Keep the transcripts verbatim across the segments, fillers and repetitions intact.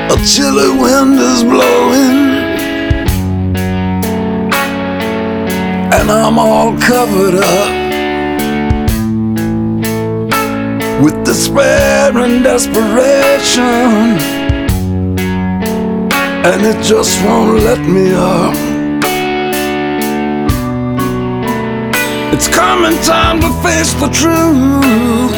A chilly wind is blowing, and I'm all covered up with despair and desperation, and it just won't let me up. It's coming time to face the truth,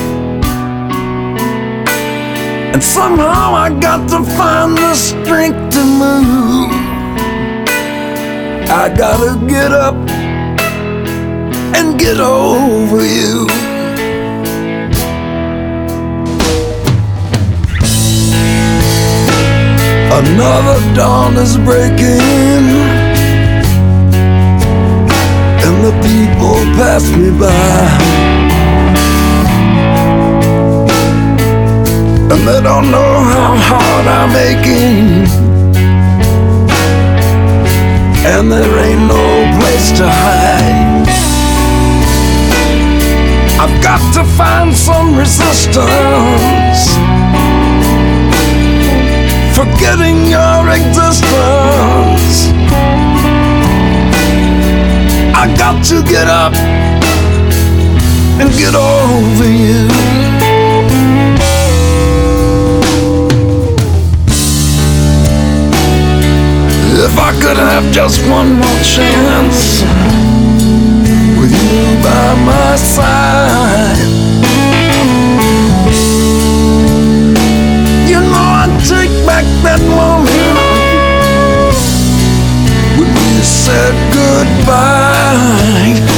and somehow I got to find the strength to move. I gotta get up and get over you. Another dawn is breaking, and the people pass me by, and they don't know how hard I'm aching, and there ain't no place to hide. I've got to find some resistance, forgetting your existence. I got to get up and get over you. If I could have just one more chance with you by my side, you know I'd take back that moment when we said goodbye.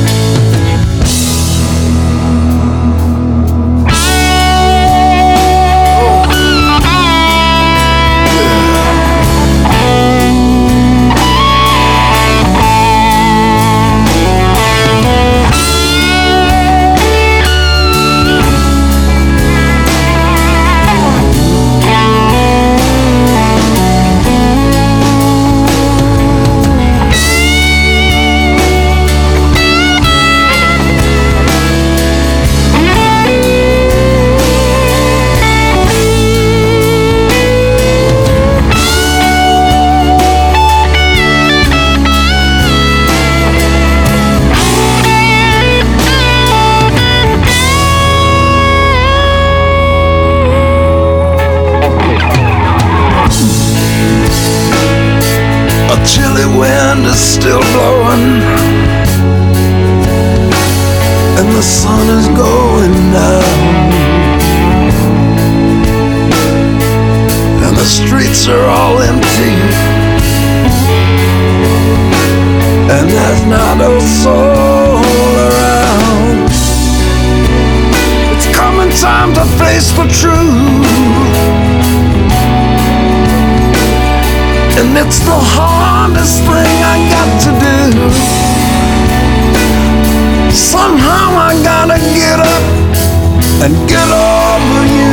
Chilly wind is still blowing, and the sun is going down, and the streets are all empty, and there's not a soul around. It's coming time to face the truth, and it's the hardest thing I got to do. Somehow I gotta get up and get over you.